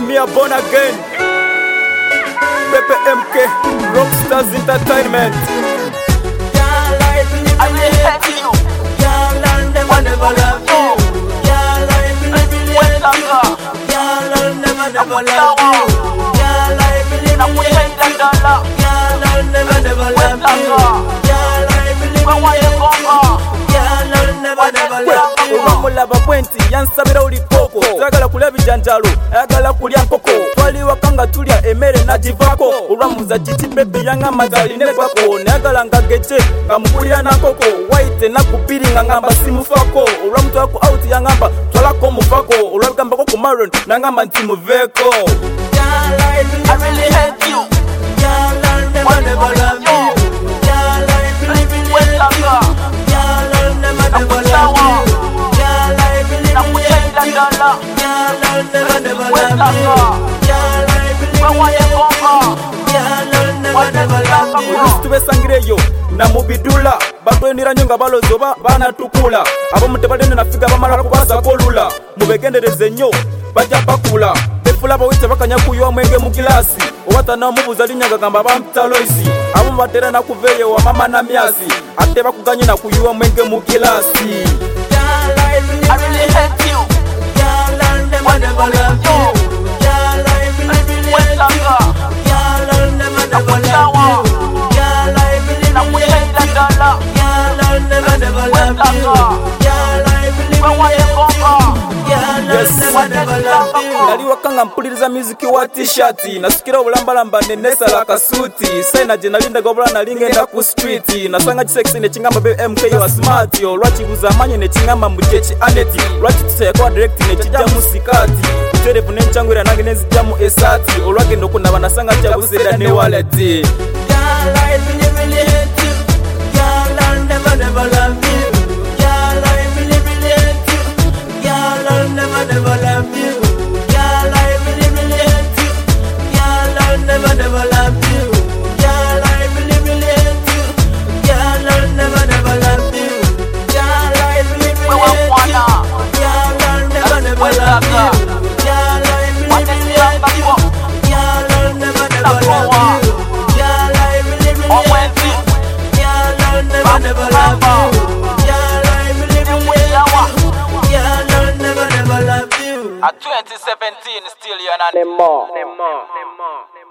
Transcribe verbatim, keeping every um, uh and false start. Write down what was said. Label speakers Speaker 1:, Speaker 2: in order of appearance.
Speaker 1: Premier born again. Pepe M K, Rockstars Entertainment.
Speaker 2: Girl, I believe I will hate you. Girl, I'll never, never love you. Girl, I believe I will hate you. Girl, I'll never, never love you. Girl, I believe I will hate you. Girl, I'll never, never love you. Girl, I believe I will hate you. Girl, I'll never, never love you.
Speaker 1: Mulaba pointi yansabira uli koko zagala kulya bijanjalo ayagala kulya nkoko twali wakanga tulya emere najivako olwamuza kiti baby yanga mazali ne bako nayagala ngagece ngamukulira nakoko waite nakupiri nga ngamba simufako olwamutu wako out yangamba twalako mufako olwabigambako ku maron nangamba nti muveko.
Speaker 2: Girl, I really hate you. Girl, I'll never, never love you. Girl, I believe in you. Girl, I'll never, never love you. Girl, I believe in you. Girl, I'll never, never love you. Girl, I believe in you. Girl, I'll never, never love you.
Speaker 1: Ulusituwe sangireyo na mubidula batwenira nyonga balozoba bana tukula abo mutebalene nafika bamala kubaza kolula mubegendereze nyo bajja bakula befula bawite bakanya kuyo mwenge mu kilasi obata na mubuza linyaga gamba bamtaloisi abo batera na kuveye wa mama na miasi ate bakuganye na kuyo mwenge mu kilasi.
Speaker 2: Girl, I really hate you. Girl, I'll never, never love you. Girl, I believe in you. Girl, I'll never, never love you. Girl, I believe in you. Girl, I'll never, never love you. Girl, I believe in you. Girl, I'll never, never love you.
Speaker 1: Nali wakanga mpuliriza muziki wa t-shirt nasikira obulambalamba nenesa la kasuti saina je nalinda gobula nalingenda ku street nasanga kisexi ne chingamba be M K wa smart yo lwachi buzamanye ne chingamba mujechi aneti lwachi tsaye kwa direct ne kijja musikati telefu ne nchangwira nange nezijja mu esati olwage ndokuna banasanga kya buseda ne wallet.
Speaker 2: Girl, I believe in you. Girl, I'll never, never love you. Girl, I believe in you. Girl, I'll never, never love you. Girl, I believe in you. Girl, I'll never, never love you. Girl, I believe in you. Girl, I'll never, never love you. Girl, I believe in you. Girl, I'll never, never love you. Girl, I believe in you. Girl, I'll never, never love you. Girl, I believe in you. Girl, I'll never, never love you. Girl, I believe in you. Girl, I'll never, never love you.
Speaker 3: At twenty seventeen, still you're not anymore.